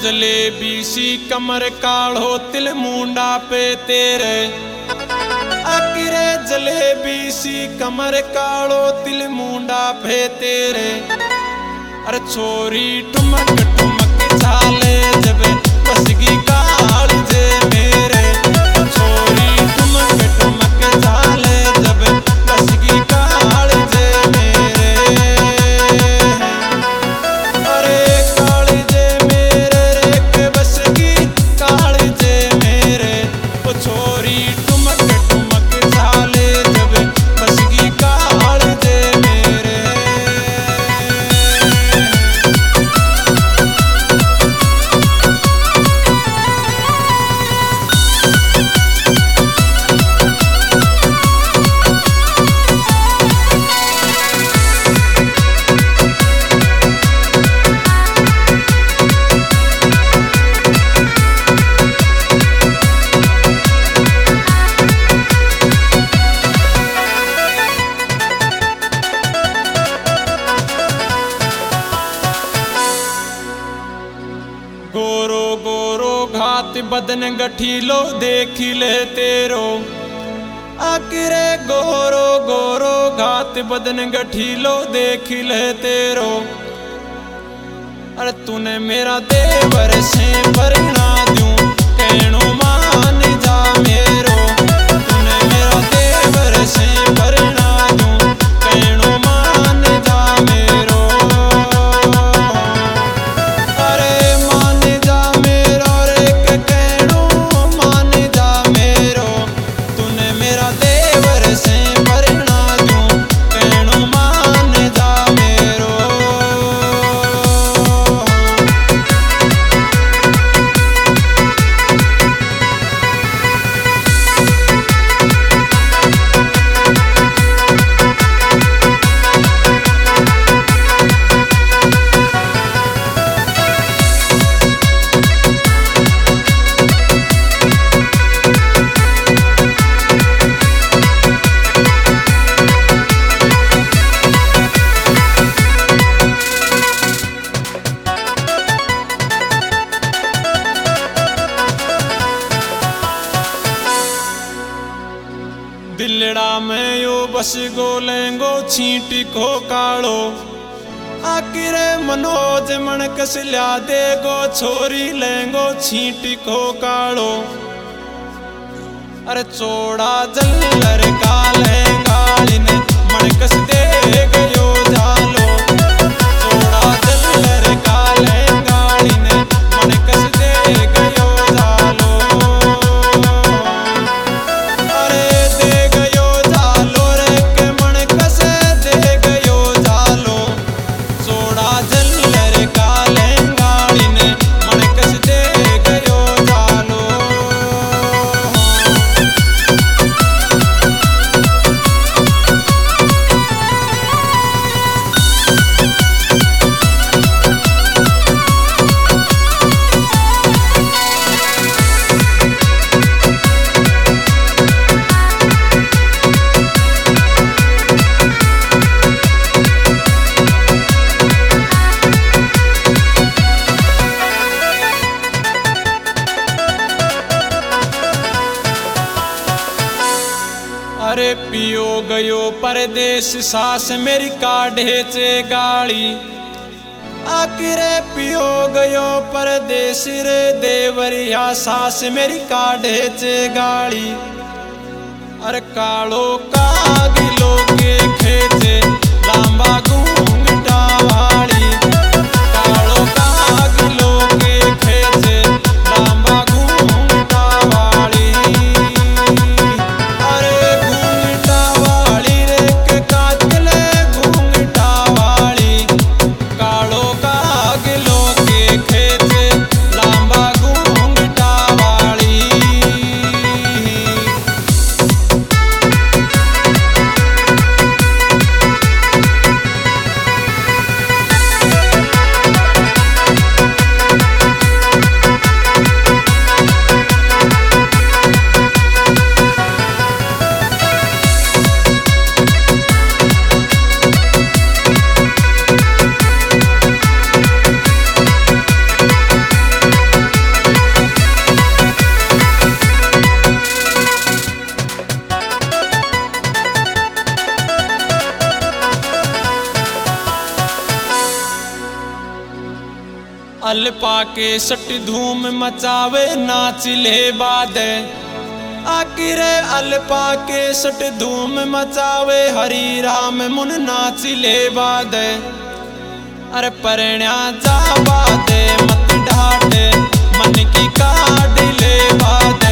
जलेबी सी कमर काढ़ो तिल मुंडा पे तेरे। आकिरे जलेबी सी कमर काढ़ो तिल मुंडा पे तेरे। अरे छोरी ठुमक ठुमक चाले जब बसगी काल जे मेरे। छोरी ठुमक ठुमक चाले जब बसगी काल जे मेरे। अरे काल जे मेरे रे के बसगी काल जे मेरे। ओ छोरी ठुमक ठुमक चाले जब बसगी काल जे मेरे। गोरो गोरो घात बदन गठीलो देख ले तेरो। आकिरे गोरो गोरो घात बदन गठीलो देख ले तेरो। अरे तूने मेरा देवर से भरना दूं कहनो मान जा मेरो। तूने मेरा देवर से भरना दूं कहनो मान जा मेरो। दिलड़ा में यो बस गोलेंगो छींटी को काढ़ो। आकिरे मनोज मन कस ल्या देगो छोरी लेंगो छींटी को काढ़ो। अरे चोड़ा जल्लर का लहंगाड़ी ने मन कस दे गयो झालो। चोड़ा जल्लर का लहंगाड़ी ने मन कस दे गयो झालो। अरे पियो गयो परदेश सास मेरी काढ़े चे गाड़ी। आकिरे पियो गयो परदेश रे देवरिया सास मेरी काढ़े चे गाड़ी। अरे कालो कागिलो के खेचे लांबा घूंघटा वाली। कालो कागिलो के खेचे लांबा घूंघटा वाली। अल्पा के सट धूम मचावे नाच ले बाद आकिरे अल्पा के सट धूम मचावे हरी राम मुन नाच ले बाद अरे परण्या जा बाद मत ढाटे मन की काट ले बाद